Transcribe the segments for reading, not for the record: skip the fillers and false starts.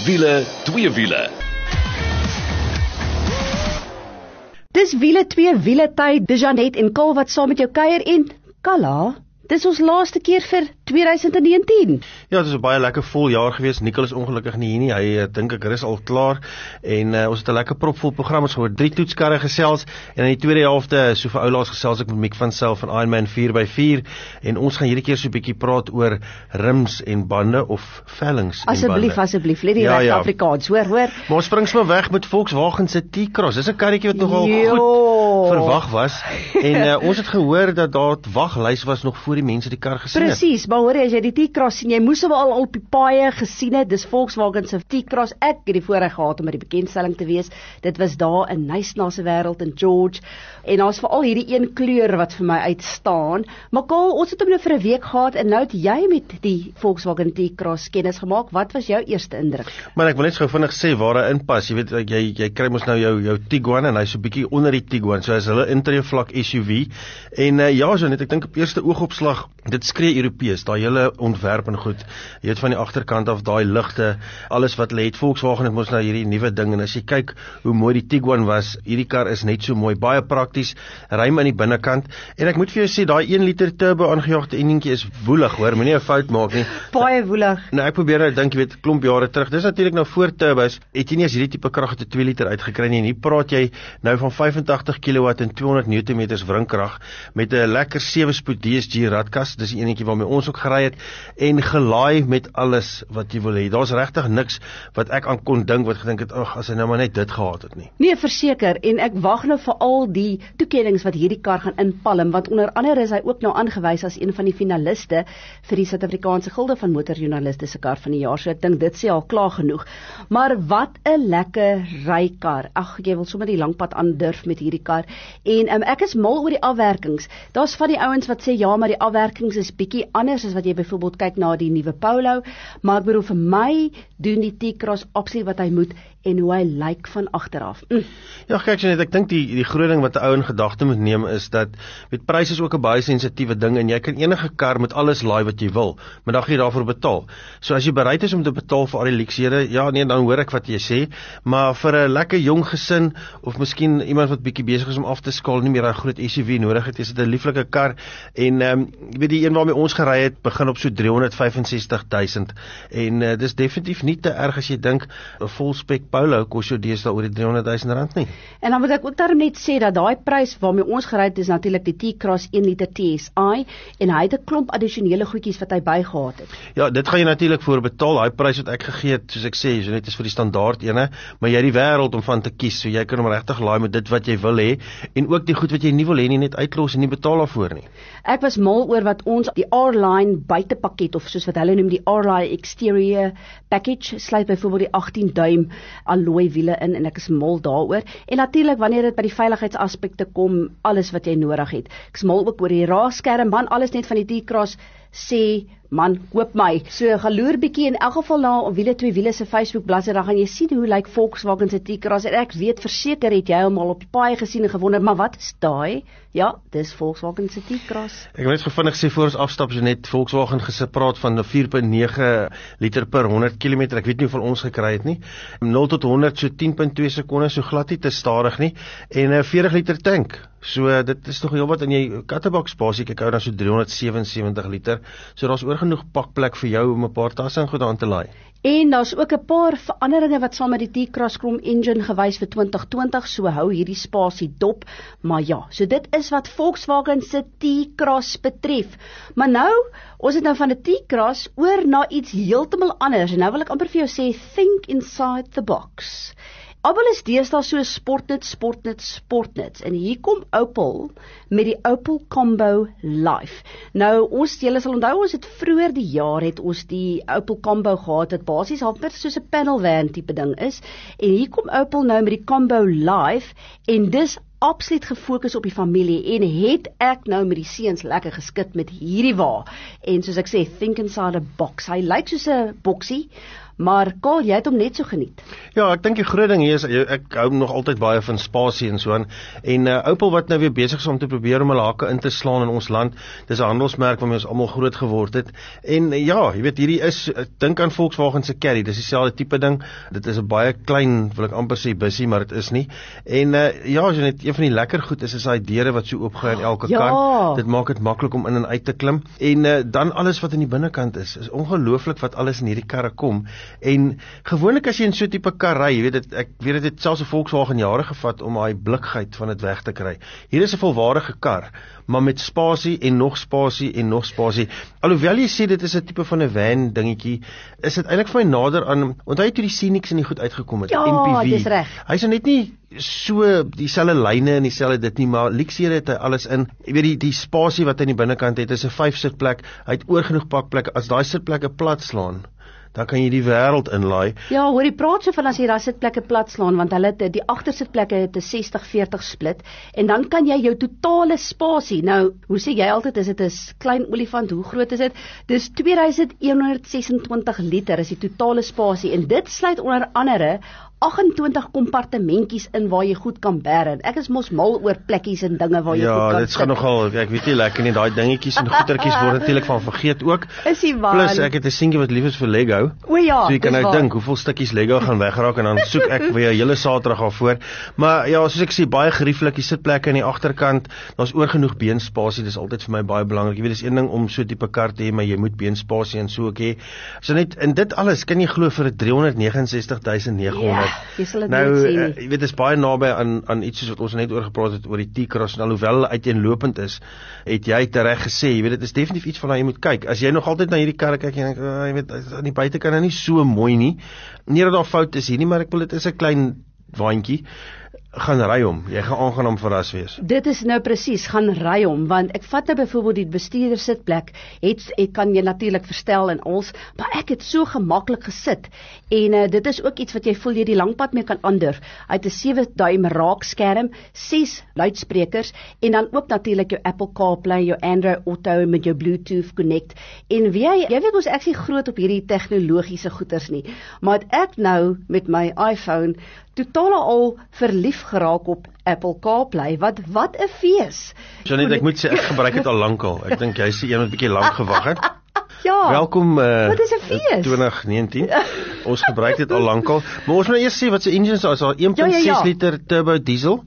wiele, twee wiele. Dis wiele twee wiele tyd, dis Janet en Kal wat saam met jou kuier en Kala, dis ons laaste keer vir 2019. Ja, het is 'n baie lekker vol jaar gewees. Nikkel is ongelukkig nie hier nie. Hy dink ek is al klaar en ons het 'n lekker propvol program. Ons het 3 toetskarre gesels en in die tweede helfte so vir oulaas gesels ek met Mick van Zyl van Ironman 4x4 en ons gaan hierdie keer so 'n bietjie praat oor rims en bande of vellings en bande. Asseblief, let die regte Afrikaans, hoor. Maar ons spring sommer weg met Volkswagen se T-Cross. Dis 'n karretjie wat nogal goed verwag was en ons het gehoor dat daar 'n waglys was nog voor die mense die kar gesien het. Presies, maar hoor as jy die T-Cross sien, jy moes hom al op die paaie gesien het. Dis Volkswagen se T-Cross. Ek het die voorreg gehad om by die bekendstelling te wees. Dit was daar in Nysna se wêreld in George. En daar's veral hierdie een kleur wat vir my uitstaan. Maar Kal, ons het hom nou vir 'n week gehad en nou het jy met die Volkswagen T-Cross kennis gemaak. Wat was jou eerste indruk? Maar ek wil net gou vinnig sê waar hy inpas. Jy weet jy kry mos nou jou Tiguan en hy's so 'n bietjie onder die Tiguan. So hy's hulle intree vlak SUV. En ja, so net ek dink op eerste oogopslag dit skree Europees, daai hele ontwerp en goed. Jy het van die agterkant af daai ligte, alles wat hulle het. Volkswagen het mos nou hierdie nuwe ding en as jy kyk hoe mooi die Tiguan was, hierdie kar is net so mooi, baie prakties, ruim aan die binnekant. En ek moet vir jou sê daai 1 liter turbo aangejaagde enjintjie is woelig, hoor, moenie 'n fout maak nie. Baie woelig. Nou ek probeer nou dink, jy weet, klomp jare terug. Dis natuurlik nou voor turbos, het jy nie as hierdie tipe krag uit 'n 2 liter uitgekry nie. En hier praat jy nou van 85 kW en 200 Nm wrinkrag met 'n lekker 7-spoed DSG radkas. Dis die enetjie waarmee ons ook gery het en gelaai met alles wat jy wil hê. Daar's regtig niks wat ek aan kon dink wat gedink het, ag, as hy nou maar net dit gehad het nie. Nee, verseker, en ek wag nou vir al die toekennings wat hierdie kar gaan inpalm, want onder andere is hy ook nou aangewys as een van die finaliste vir die Suid-Afrikaanse Gilde van Motorjoernaliste se kar van die jaar. So ek dink dit sê al klaar genoeg. Maar wat 'n lekker rykar. Ag, jy wil sommer die lang pad aandurf met hierdie kar. En ek is mal oor die afwerkings. Daar's van die ouens wat sê ja, maar die afwerkings is bietjie anders as wat jy byvoorbeeld kyk na die nuwe Polo, maar ek bedoel vir my doen die T-Cross absoluut wat hy moet en hoe hy lyk van agteraf. Ja, kyk net, ek dink die groot ding wat 'n ou in gedagte moet neem is dat met pryse is ook 'n baie sensitiewe ding en jy kan enige kar met alles laai wat jy wil, maar dan gaan jy daarvoor betaal. So as jy bereid is om te betaal vir al die luksehede, ja nee, dan hoor ek wat jy sê, maar vir 'n lekker jong gesin of miskien iemand wat bietjie besig is om af te skaal, nie meer 'n groot SUV nodig het, is dit 'n lieflike kar en jy weet die een waarmee ons gery het begin op so 365.000 en dis definitief nie te erg as jy dink 'n volspek Polo kos jou deesdae oor die R300,000 nie. En dan moet ek ook daarom net sê dat daai prys waarmee ons gery het is natuurlik die T-Cross 1 liter TSI en hy het 'n klomp addisionele goedjies wat hy bygehad het. Ja, dit gaan jy natuurlik voor betaal. Daai prys wat ek gegee het, soos ek sê, so net is vir die standaard ene, maar jy het die wêreld om van te kies, so jy kan hom regtig laai met dit wat jy wil hê en ook die goed wat jy nie wil hê nie, net uitlos en nie betaal daarvoor nie. Ek was mal oor wat ons die R-Line buitepakket of soos wat hulle noem die R-Line Exterior Package sluit byvoorbeeld die 18 duim alloy wiele in en ek is mal daaroor. En natuurlik wanneer dit by die veiligheidsaspekte kom, alles wat jy nodig het. Ek is mal ook oor die raadskerm, man, alles net van die T-Cross sê, man, koop my. So gaan loer bietjie in elk geval na Wiele twee wiele se Facebook bladsy, dan gaan jy sien hoe lyk Volkswagen se T-Cross en ek weet verseker het jy hom al op die paai gesien en gewonder, maar wat is daai? Ja, dis Volkswagen se T-Cross. Ek wil net vinnig sê voor ons afstap, so net Volkswagen gepraat van 4.9 liter per 100 km. Ek weet nie hoeveel ons gekry het nie. 0 tot 100 so 10.2 sekondes, so glad nie te stadig nie en 'n 40 liter tank. So dit is nog heelwat in jy kattebak spasie, ek hou dan so 377 liter. So daar's oor genoeg pakplek vir jou om 'n paar tasse en goed aan te laai. En daar's ook 'n paar veranderinge wat saam met die T-Cross Chrome engine gewys vir 2020, so hou hierdie spasie dop. Maar ja, so dit is wat Volkswagen se T-Cross betref. Maar nou, ons het nou van 'n T-Cross oor na iets heeltemal anders en nou wil ek amper vir jou sê, think inside the box. Almal is deesdae so sportnuts en hier kom Opel met die Opel Combo Life. Nou julle sal onthou ons het vroeër die jaar het ons die Opel Combo gehad wat basies halfpad soos 'n panel van tipe ding is en hier kom Opel nou met die Combo Life en dis absoluut gefokus op die familie en het ek nou met die seuns lekker geskit met hierdie wa en soos ek sê think inside a box. Hy lyk soos 'n boksie, Maar Karl, jy het hom net so geniet. Ja, ek dink die groot ding hier is, ek hou nog altyd baie van spasie en so aan, en Opel wat nou weer besig is om te probeer om hulle hake in te slaan in ons land, dis 'n handelsmerk waarmee ons almal groot geword het, en ja, jy weet, hierdie is, dink aan Volkswagen se Caddy, dis dieselfde tipe ding, dit is 'n baie klein, wil ek amper sê bussie, maar dit is nie, en ja, net een van die lekker goed is daai deure wat so oopgaan in elke kant, dit maak dit maklik om in en uit te klim, en dan alles wat in die binnekant is ongelooflik wat alles in hierdie karre kom, en gewoonlik as jy in so 'n tipe kar ry, jy weet, ek weet dit het selfs 'n Volkswagen jare gevat om daai blikheid van dit weg te kry. Hier is 'n volwaardige kar, maar met spasie en nog spasie en nog spasie. Alhoewel jy sê dit is 'n tipe van 'n van dingetjie, is dit eintlik vir my nader aan, onthou jy toe die Scenics in die goed uitgekom het, MPV. Dis reg. Hy's net nie so dieselfde lyne en dieselfde dit nie, maar luksere het hy alles in. Jy weet die spasie wat hy in die binnekant het, is 'n 5 sitplek. Hy het oor genoeg pakplekke. As daai sitplekke plat slaan, dan kan jy die wêreld inlaai. Ja, hoor jy praat so van as jy daai sitplekke plat slaan, want hulle het die agtersitplekke het 'n 60-40 split, en dan kan jy jou totale spasie, nou, hoe sê jy altyd, is dit 'n klein olifant, hoe groot is dit? Dis 2126 liter is die totale spasie, en dit sluit onder andere 28 kompartementjies in waar jy goed kan bære. Ek is mos mal oor plekkies en dinge waar jy goed kan sit. Ja, dit gaan nogal, ek weet nie lekker nie, daai dingetjies en goetertjies word natuurlik van vergeet ook. Is die waar? Plus ek het 'n seentjie wat lief is vir Lego. O ja, so jy kan nou dink hoeveel stukkies Lego gaan wegraak, en dan soek ek weer 'n hele Saterdag daarvoor. Maar ja, soos ek sê, baie gerieflik, die sitplekke aan die agterkant, daar's oor genoeg beenspasie, dis altyd vir my baie belangrik. Jy weet, dis een ding om so 'n tipe kar te hê, maar jy moet beenspasie en so ook hê. So net in dit alles, kan jy glo vir 369.900. Nou, jy weet, dis baie naby aan iets soos wat ons net oor gepraat het oor die T-Cross, en alhoewel hulle uiteenlopend is, het jy tereg gesê, jy weet, dit is definitief iets van waar jy moet kyk. As jy nog altyd na hierdie karre kyk, en jy weet, aan die buitekant is nie so mooi nie, nie dat daar fout is hier nie, maar ek wil, dit is 'n klein waantjie, gaan ry hom, jy gaan aangenaam verras wees. Dit is nou presies, gaan ry hom, want ek vat nou byvoorbeeld die bestuurder sitplek, ek kan jy natuurlik verstel en ons, maar ek het so gemaklik gesit, en dit is ook iets wat jy voel jy die langpad mee kan aandurf. Hy het 'n 7 duim raakskerm, 6 luidsprekers, en dan ook natuurlik jou Apple CarPlay, jou Android Auto met jou Bluetooth Connect, en jy weet ons ek is nie groot op hierdie tegnologiese goeders nie, maar ek nou met my iPhone totaal al verlief geraak op Apple CarPlay, wat 'n fees. Janet, ek moet sê, ek gebruik dit al lankal. Ek dink jy sê een wat bietjie lank gewag het. Ja, welkom wat is 'n fees? 2019. Ons gebruik dit al lankal. Maar ons moet eers sê wat se engines daar is. Daar 1.6 liter turbo diesel,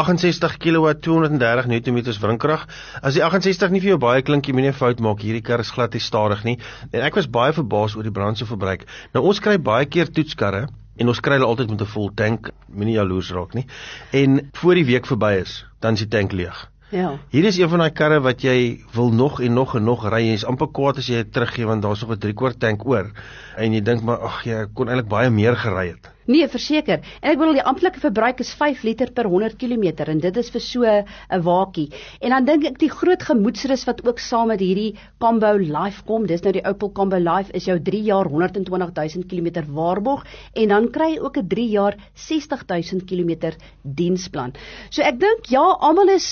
68 kW, 230 Nm wrinkrag. As die 68 nie vir jou baie klink, jy moenie 'n fout maak. Hierdie kar is glad nie stadig nie. En ek was baie verbaas oor die brandstofverbruik. Nou ons kry baie keer toetskarre, en ons kry hulle altyd met 'n vol tank, moenie jaloers raak nie. En voor die week verby is, dan is die tank leeg. Ja. Hier is een van daai karre wat jy wil nog en nog en nog ry, jy is amper kwaad as jy dit teruggee, want daar's nog 'n 3/4 tank oor, en jy dink maar, ag, jy kon eintlik baie meer gery het. Nee, verseker. En ek bedoel, die amptelike verbruik is 5 liter per 100 km, en dit is vir so 'n waakie. En dan dink ek die groot gemoedsrus wat ook saam met hierdie Combo Life kom, dis nou die Opel Combo Life, is jou 3 jaar 120.000 km waarborg, en dan kry jy ook 'n 3 jaar 60.000 km diensplan. So ek dink, ja, almal is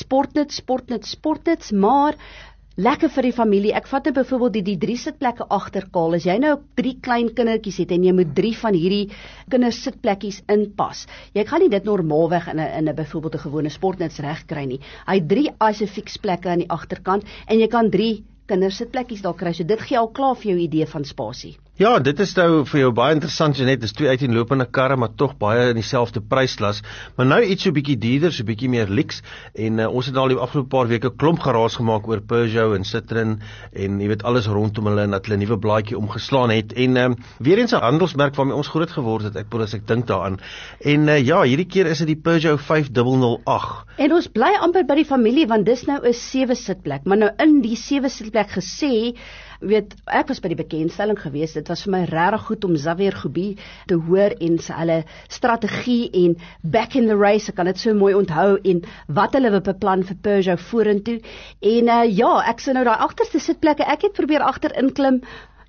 sportnuts, maar lekker vir die familie. Ek vat nou byvoorbeeld die 3 sitplekke agterkaal. As jy nou 3 klein kindertjies het en jy moet 3 van hierdie kindersitplekkies inpas, jy gaan nie dit normaalweg in 'n byvoorbeeld 'n gewone sportnuts reg kry nie. Hy het 3 Isofix plekke aan die agterkant, en jy kan 3 kindersitplekkies daar kry. So dit gee al klaar vir jou idee van spasie. Ja, dit is nou vir jou baie interessant, Janet, dis 2 uiteenlopende karre, maar tog baie in dieselfde prysklas, maar nou iets so bietjie duurder, so bietjie meer luks, en ons het al die afgelope paar weke klomp geraas gemaak oor Peugeot en Citroen, en jy weet alles rondom hulle, en dat hulle 'n nuwe blaadjie omgeslaan het, en weer eens 'n handelsmerk waarmee ons groot geword het, ek dink daaraan, en ja, hierdie keer is dit die Peugeot 5008. En ons bly amper by die familie, want dis nou 'n 7 sitplek, maar nou in die 7 sitplek gesê, weet, ek was by die bekendstelling geweest, dit was vir my regtig goed om Xavier Goubie te hoor en sy hulle strategie en back in the race, ek kan dit so mooi onthou, en wat hulle beplan vir Peugeot vorentoe, en ja, ek sien nou daai agterste sitplekke, ek het probeer agter inklim,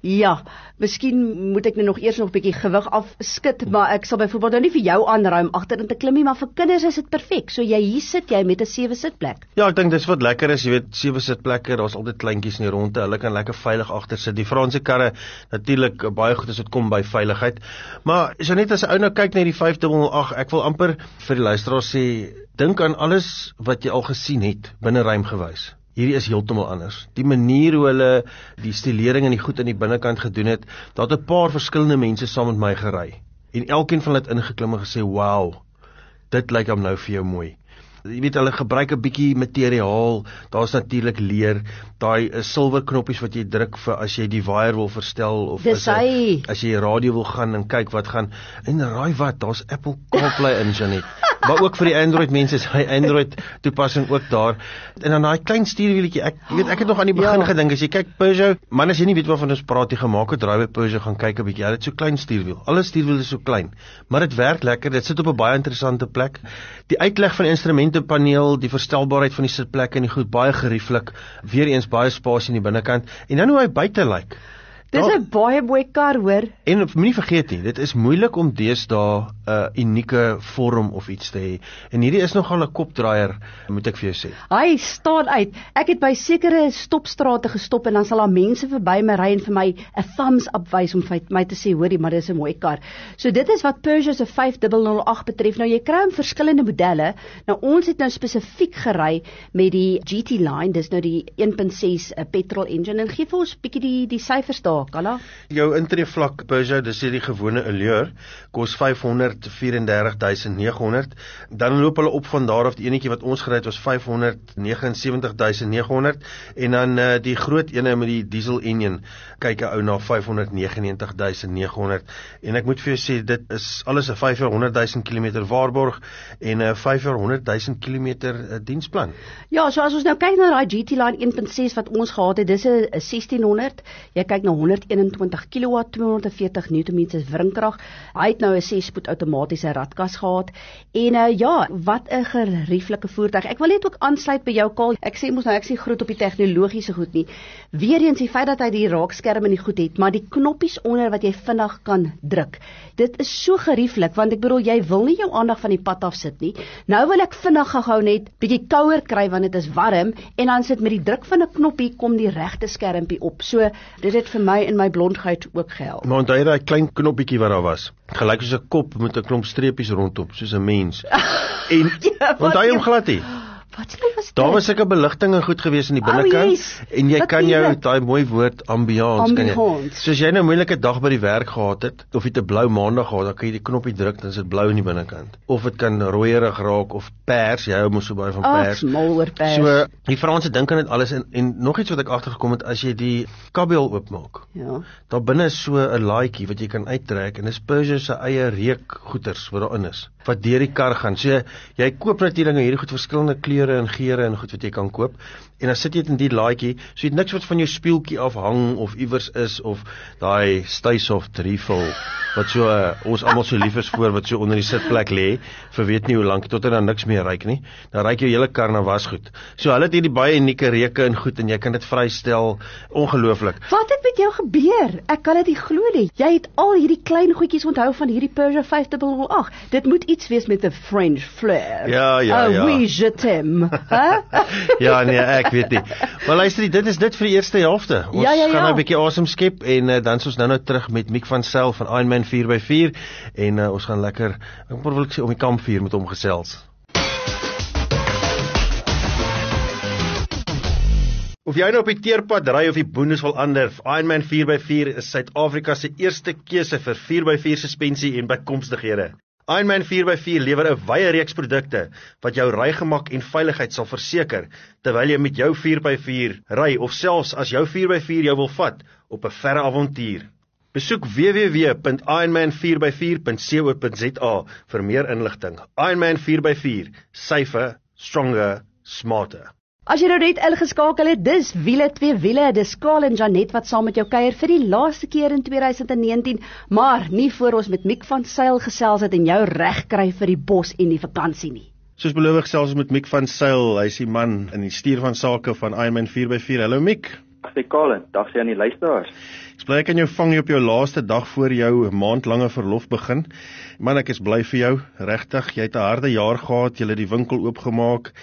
Ja, miskien moet ek nou nog eers nog 'n bietjie gewig afskit, maar ek sal byvoorbeeld nou nie vir jou aanruim agterin te klim nie, maar vir kinders is dit perfek. So hier sit jy met 'n 7 sitplek. Ja, ek dink dis wat lekker is, jy weet, 7 sitplekke, daar's altyd kleintjies in die ronde, hulle kan lekker veilig agter sit. Die Franse karre natuurlik baie goed as dit kom by veiligheid. Maar so net as 'n ou nou kyk na die 508, ek wil amper vir die luisteraars sê, dink aan alles wat jy al gesien het binne ruimgewys. Hierdie is heeltemal anders. Die manier hoe hulle die stilering en die goed aan die binnekant gedoen het, daar het 'n paar verskillende mense saam met my gery. En elkeen van hulle het ingeklim en gesê, "Wow, dit lyk hom nou vir jou mooi." Jy weet, hulle gebruik 'n bietjie materiaal, daar's natuurlik leer, daai silwer knoppies wat jy druk vir as jy die waier wil verstel of as jy radio wil gaan en kyk wat gaan. En raai wat, daar's Apple CarPlay in, Janet. Maar ook vir die Android mense is hy Android toepassing ook daar. En dan daai klein stuurwieletjie, ek het nog aan die begin gedink, as jy kyk Peugeot, man, as jy nie weet waarvan ons praat, jy gemaak het draai by Peugeot gaan kyk 'n bietjie. Hulle het so klein stuurwiel. Alle stuurwiele is so klein, maar dit werk lekker. Dit sit op 'n baie interessante plek. Die uitleg van die instrumentepaneel, die verstelbaarheid van die sitplekke en die goed, baie gerieflik. Weereens baie spasie in die binnekant. En dan hoe hy buite lyk. Dis 'n baie mooi kar, hoor. En moenie vergeet nie, dit is moeilik om deesdae 'n unieke vorm of iets te hê. En hierdie is nogal 'n kopdraaier, moet ek vir jou sê. Hy staan uit. Ek het by sekere stopstrate gestop en dan sal daar mense verby my ry en vir my 'n thumbs up wys om vir my te sê, hoorie, maar dis 'n mooi kar. So dit is wat Peugeot se 5008 betref. Nou jy kry hom verskillende modelle. Nou ons het nou spesifiek gery met die GT line, dis nou die 1.6 petrol engine, en gee vir ons bietjie die syfers daar. Kala? Jou intree vlak Peugeot, dis die gewone Allure, kos 534.900. Dan loop hulle op van daar af, die enetjie wat ons gery het was 579.900 en dan die groot ene met die diesel engine kyk 'n ou na 599.900. En ek moet vir jou sê, dit is alles 'n 5 jaar 100.000 km waarborg en 'n 5 jaar 100.000 km diensplan. Ja, so as ons nou kyk na daai GT line 1.6 wat ons gehad het, dis 'n 1600. Jy kyk na 121 kW, 240 Nm wringkrag. Hy het nou 'n 6-spoed outomatiese radkas gehad. En ja, wat 'n gerieflike voertuig. Ek wil net ook aansluit by jou, Karl. Ek sê mos nou, ek sê groot op die tegnologiese goed nie. Weereens die feit dat hy die raakskerm in die goed het, maar die knoppies onder wat jy vinnig kan druk. Dit is so gerieflik, want ek bedoel, jy wil nie jou aandag van die pad af sit nie. Nou wil ek vinnig gou net bietjie kouer kry want dit is warm, en dan sit met die druk van 'n knoppie kom die regte skermpie op. So dit het vir my in my blondheid ook gehelp. Maar onthou daai klein knoppietjie wat daar was, gelyk soos 'n kop met 'n klomp streepies rondop, soos 'n mens. En Ja, onthou hom glad nie. Wat was dit? Daar was sulke beligting en goed gewees in die binnekant, yes, en jy kan jou natuurlijk. daai mooi woord ambiance kan jy. Ambiance. Soos jy nou 'n moeilike dag by die werk gehad het of jy 'n blou maandag gehad, dan kan jy die knoppie druk dan is dit blou in die binnekant. Of dit kan rooierig raak of pers, jy hou mos so baie van pers. Mal oor pers. So die Franse dink aan dit alles en nog iets wat ek agtergekom het, as jy die kabel oopmaak. Ja. Daar binne is so 'n laaitjie wat jy kan uittrek en dis Peugeot se eie reukgoeters wat daarin is, wat deur die kar gaan. So jy koop natuurlik hierdie goed verskillende kleure en geure en goed wat jy kan koop. En dan sit jy dit in die laaitjie, so jy het niks wat van jou spieeltjie afhang of iewers is of daai Stuysoft refill wat so ons almal so lief is voor wat so onder die sitplek lê vir weet nie hoe lank tot er dan niks meer ruik nie. Dan ruik jou hele kar na wasgoed. So hulle het hierdie baie unieke reuke en goed en jy kan dit vrystel. Ongelooflik. Wat het met jou gebeur? Ek kan dit nie glo nie. Jy het al hierdie klein goedjies onthou van hierdie Peugeot 5008. Dit moet iets wees met 'n French flair. Ja. Oui, je t'aime. Huh? Ja, nee, ek weet nie. Maar luister, dit is dit vir die eerste helfte. Ons Ja. gaan nou 'n bietjie asem skep en dan is ons nou terug met Mick van Zyl van Ironman 4x4 en ons gaan lekker, ek wil sê om die kampvuur met hom gesels. Of jy nou op die teerpad ry of die boondes wil ander, Ironman 4x4 is Suid-Afrika se eerste keuse vir 4x4 suspensie en bykomstighede. Ironman 4x4 lewer 'n wye reeks produkte wat jou rygemak en veiligheid sal verseker terwyl jy met jou 4x4 ry of selfs as jou 4x4 jou wil vat op 'n verre avontuur. Besoek www.ironman4x4.co.za vir meer inligting. Ironman 4x4, safer, stronger, smarter. As jy nou net ingeskakel het, dis wiele, twee wiele, dis Karl en Janet wat saam met jou kuier vir die laaste keer in 2019, maar nie voor ons met Mick van Zyl gesels het en jou reg kry vir die bos en die vakansie nie. Soos beloof gesels ons met Mick van Zyl, hy is die man in die stuur van sake van Ironman 4x4. Hallo Mick. Dag Colin, dag sê aan die luisteraars. Bly ek kan jou vang op jou laaste dag voor jou maandlange verlof begin. Man, ek is bly vir jou, regtig. Jy het 'n harde jaar gehad, jy het die winkel oopgemaak.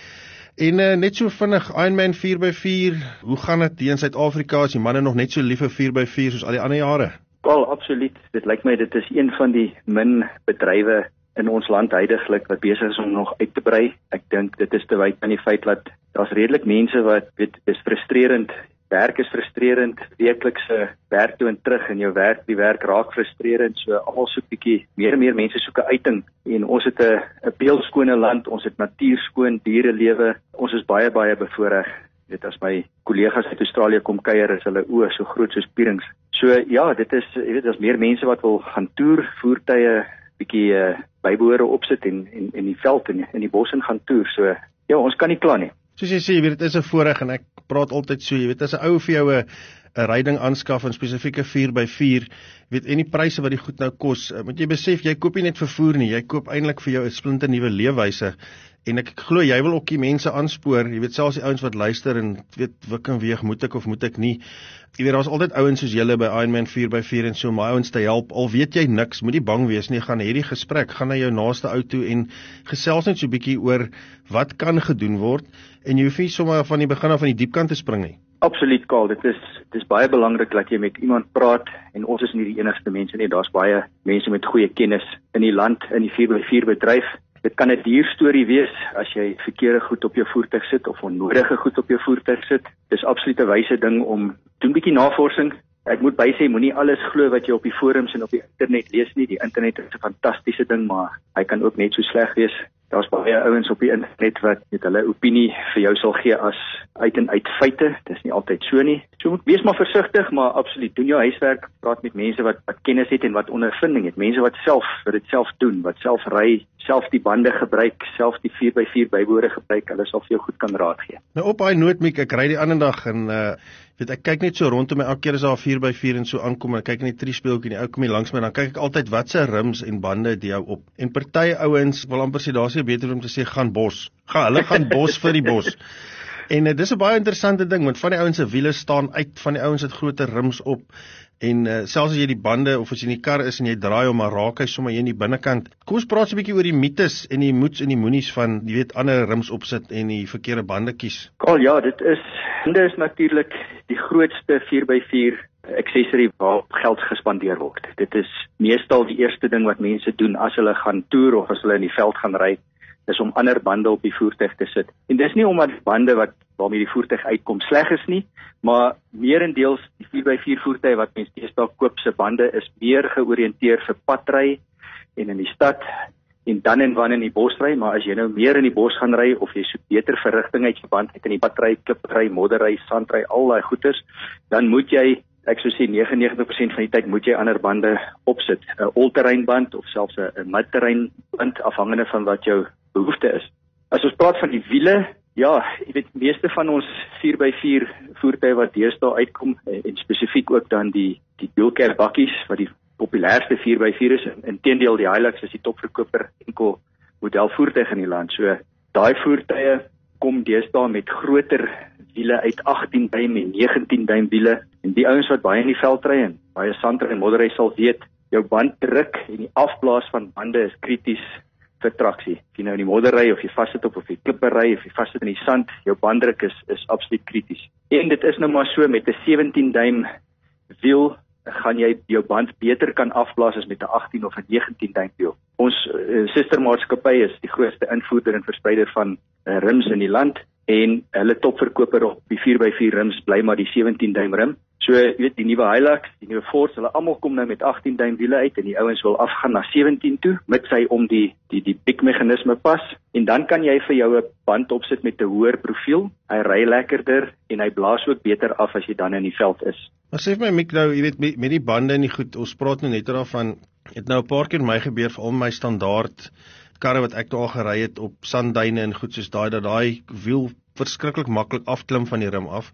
En net so vinnig, Ironman 4x4, hoe gaan dit hier in Suid-Afrika? Is die manne nog net so lief vir 4x4 soos al die ander jare? Wel, absoluut. Dit lyk my dit is een van die min bedrywe in ons land huidiglik wat besig is om nog uit te brei. Ek dink dit is te wyk aan die feit dat daar's redelik mense wat dis frustrerend. Werk is frustrerend, weeklikse werk toe en terug en jou werk, die werk raak frustrerend, so almal soek bietjie, meer en meer mense soek 'n uiting en ons het 'n beeldskone land, ons het natuurskoon, dierelewe, ons is baie bevoordeel. Dit as my kollegas uit Australië kom kuier, is hulle oë so groot soos pierings. So ja, dit is, jy weet, daar's meer mense wat wil gaan toer, voertuie bietjie bybehore opsit en die veld en in die bos en gaan toer. So ja, ons kan nie kla nie. Soos jy sê, jy weet, dit is 'n voorreg en ek praat altyd so, jy weet, as 'n ou vir jou 'n ryding aanskaf in spesifieke 4x4, weet, en die pryse wat die goed nou kos, moet jy besef, jy koop nie net vervoer nie, jy koop eintlik vir jou 'n splinter nuwe leefwyse. En ek glo jy wil ook die mense aanspoor, jy weet, selfs die ouens wat luister en weet wik en weeg, moet ek of moet ek nie. Jy weet, daar's altyd ouens soos julle by Ironman 4x4 en so, my ouens te help. Al weet jy niks, moet nie bang wees nie, gaan hierdie gesprek, gaan na jou naaste ou toe en gesels net so 'n bietjie oor wat kan gedoen word en jy hoef nie sommer van die begin af van die diepkant te spring nie. Absoluut, Karl. Dit is baie belangrik dat jy met iemand praat en ons is nie die enigste mense nie. Daar's baie mense met goeie kennis in die land, in die 4x4 bedryf. Dit kan 'n duur storie wees as jy verkeerde goed op jou voertuig sit of onnodige goed op jou voertuig sit. Dis absoluut 'n wyse ding om doen bietjie navorsing. Ek moet bysê, moenie alles glo wat jy op die forums en op die internet lees nie. Die internet is 'n fantastiese ding, maar hy kan ook net so sleg wees. Daar's baie ouens op die internet wat met hulle opinie vir jou sal gee as uit en uit feite. Dis nie altyd so nie. So moet wees maar versigtig, maar absoluut doen jou huiswerk. Praat met mense wat kennis het en wat ondervinding het. Mense wat dit self doen, wat self ry, self die bande gebruik, self die 4x4 bybehore gebruik. Hulle sal vir jou goed kan raad gee. Nou op daai noot, Miek, ek ry die ander dag en weet ek kyk net so rondom my elke keer as daar 4x4 en so aankom en ek kyk in die triespeeltjie en die ou kom hier langs my, dan kyk ek altyd wat se rims en bande het jy op. En party ouens wil amper sê daar's nie beter om te sê gaan bos. Hulle gaan bos vir die bos. En dis 'n baie interessante ding want van die ouens se wiele staan uit, van die ouens het groter rims op. En selfs as jy die bande of as jy in die kar is en jy draai hom, maar raak hy sommer hier in die binnekant. Kom ons praat so 'n bietjie oor die mites en die moets en die moenies van, jy weet, ander rims opsit en die verkeerde bande kies. Karl, ja, dit is natuurlik die grootste 4x4 accessory waar geld gespandeer word. Dit is meestal die eerste ding wat mense doen as hulle gaan toer of as hulle in die veld gaan ry, is om ander bande op die voertuig te sit. En dis nie omdat die bande waarmee die voertuig uitkom sleg is nie, maar meerendeels die 4x4 voertuie wat mense deesdae koop se bande is meer georiënteer vir padry en in die stad en dan en wanneer in die bos ry, maar as jy nou meer in die bos gaan ry of jy soek beter verrigting uit jou band uit in die padry, klipry, modderry, sandry, al daai goeters, dan moet jy, ek sou sê 99% van die tyd moet jy ander bande opsit, 'n all-terrain band of selfs 'n mid-terrain band afhangende van wat jou behoefte is. As ons praat van die wiele, ja, jy weet, meeste van ons 4x4 voertuie wat deesdae uitkom en spesifiek ook dan die dual cab bakkies wat die populairste 4x4 is, inteendeel die Hilux is die topverkoper enkel model voertuig in die land. So daai voertuie kom deesdae met groter wiele uit 18 duim en 19 duim wiele en die ouens wat baie in die veld ry en baie sandry en modderry sal weet, jou banddruk en die afblaas van bande is krities vir traksie. Of jy nou in die modderry of jy vassit op of jy klippery of jy vassit in die sand, jou banddruk is absoluut krities. En dit is nou maar so met 'n 17 duim wiel gaan jy jou band beter kan afblaas as met 'n 18 of 'n 19 duim wiel. Ons sustermaatskappy is die grootste invoerder en verspreider van rims in die land en hulle topverkoper op die 4x4 rims bly maar die 17 duim rim. So, jy weet, die nuwe Hilux, die nuwe Ford, hulle almal kom nou met 18 duim wiele uit en die ouens wil afgaan na 17 toe, mits hy om die piekmeganisme pas. En dan kan jy vir jou 'n band opsit met 'n hoër profiel. Hy ry lekkerder en hy blaas ook beter af as jy dan in die veld is. Maar sê vir my, Miek, nou, jy weet, met die bande en die goed, ons praat nou net daarvan, het nou 'n paar keer my gebeur vir al my standaard karre wat ek al gery het op sandduine en goed soos daai, dat daai wiel verskriklik maklik afklim van die rim af.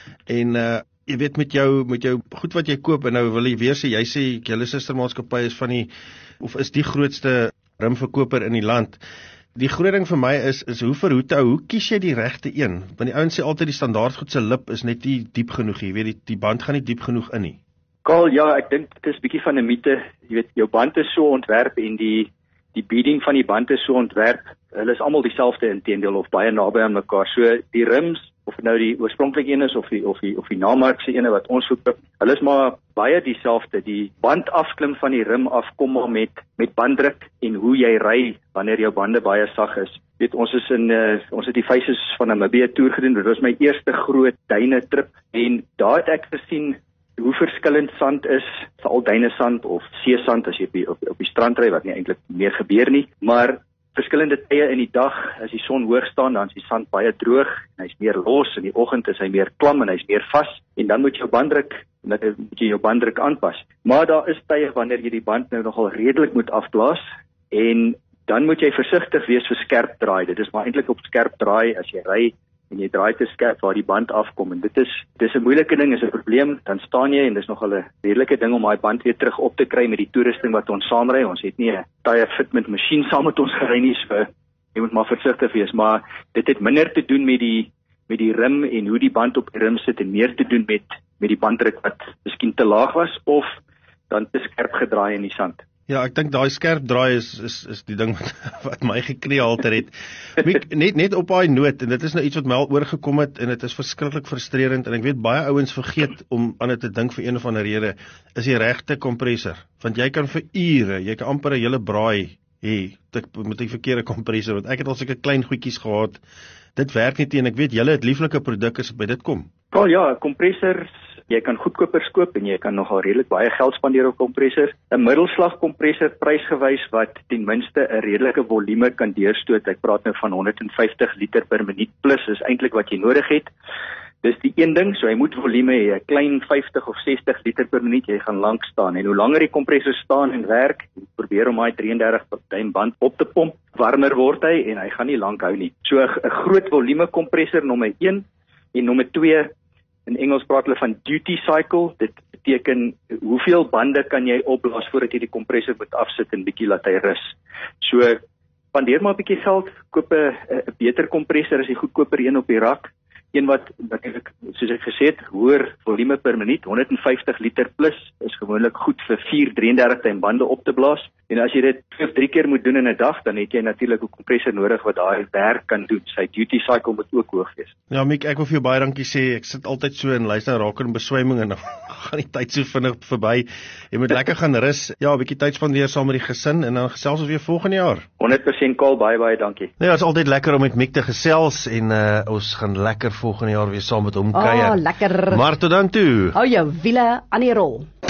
En jy weet met jou goed wat jy koop en nou wil jy weer sê, jy sê julle sustermaatskappy is is die grootste rimverkoper in die land. Die groot ding vir my is hoe kies jy die regte een? Want die ouens sê altyd die standaard goed se lip is net nie diep genoeg, jy weet die band gaan nie diep genoeg in nie. Karl, ja, ek dink dit is bietjie van 'n mite. Jy weet, jou band is so ontwerp en die beading van die band is so ontwerp. Hulle is almal dieselfde inteendeel of baie naby aan mekaar. So die rims, of nou die oorspronklike een is of die namaakse ene wat ons soek, hulle is maar baie dieselfde. Die band afklim van die rim af kom maar met banddruk en hoe jy ry wanneer jou bande baie sag is. Weet, ons het die Faces van Namibia toer gedoen. Dit was my eerste groot duine trip en daar het ek gesien hoe verskillend sand is, veral duinesand of seesand as jy op die strand ry, wat nie eintlik meer gebeur nie, maar verskillende tye in die dag, as die son hoog staan, dan is die sand baie droog, en hy's meer los, in die oggend is hy meer klam en hy's meer vas, en dan moet jy jou banddruk aanpas. Maar daar is tye wanneer jy die band nou nogal redelik moet afblaas, en dan moet jy versigtig wees vir skerp draai. Dit is maar eintlik op skerp draai as jy ry, en jy draai te skerp waar die band afkom, en dit is 'n moeilike ding, is 'n probleem, dan staan jy, en dis nogal 'n redelike ding om daai band weer terug op te kry met die toerusting wat ons saamry. Ons het nie 'n tire fitment masjien saam met ons gery nie, so jy moet maar versigtig wees, maar dit het minder te doen met die rim en hoe die band op die rim sit, en meer te doen met die banddruk wat miskien te laag was, of dan te skerp gedraai in die sand. Ja, ek dink daai skerp draai is die ding wat my geknee halter het. Net op daai noot, en dit is nou iets wat my al oorgekom het, en dit is verskriklik frustrerend, en ek weet baie ouens vergeet om aan dit te dink vir een of ander rede, is die regte kompressor. Want jy kan vir ure, jy kan amper 'n hele braai hê met die verkeerde kompressor, want ek het al sulke klein goedjies gehad, dit werk nie, en ek weet julle het lieflike produkte as by dit kom. Wel ja, kompressors, jy kan goedkopers koop en jy kan nogal redelik baie geld spandeer op kompressors. 'n Middelslag kompressor prysgewys wat ten minste 'n redelike volume kan deurstoot. Ek praat nou van 150 liter per minuut plus is eintlik wat jy nodig het. Dis die een ding, so hy moet volume hê, 'n klein 50 of 60 liter per minuut, jy gaan lank staan. En hoe langer die kompressor staan en werk, probeer om daai 33 duim band op te pomp, warmer word hy en hy gaan nie lank hou nie. So 'n groot volume kompressor nommer 1 en nommer 2, in Engels praat hulle van duty cycle. Dit beteken hoeveel bande kan jy opblaas voordat jy die kompressor moet afsit en bietjie laat hy rus. So spandeer maar 'n bietjie geld, koop 'n beter kompressor as die goedkoper een op die rak. Een wat natuurlik, soos ek gesê het, hoër volume per minuut, 150 liter plus, is gewoonlik goed vir 433 duim bande op te blaas. En as jy dit 2 of 3 keer moet doen in 'n dag, dan het jy natuurlik 'n kompressor nodig wat daai werk kan doen. Sy duty cycle moet ook hoog wees. Ja, Miek, ek wil vir jou baie dankie sê. Ek sit altyd so en luister raak in beswyming en dan gaan die tyd so vinnig verby. Jy moet lekker gaan rus. Ja, 'n bietjie tyd spandeer saam met die gesin en dan gesels ons weer volgende jaar. 100% Karl, baie dankie. Nou ja, dit is altyd lekker om met Miek te gesels en ons gaan lekker volgende jaar weer saam met hom kuier. Lekker. Maar tot dan toe. Hou jou wiele aan die rol.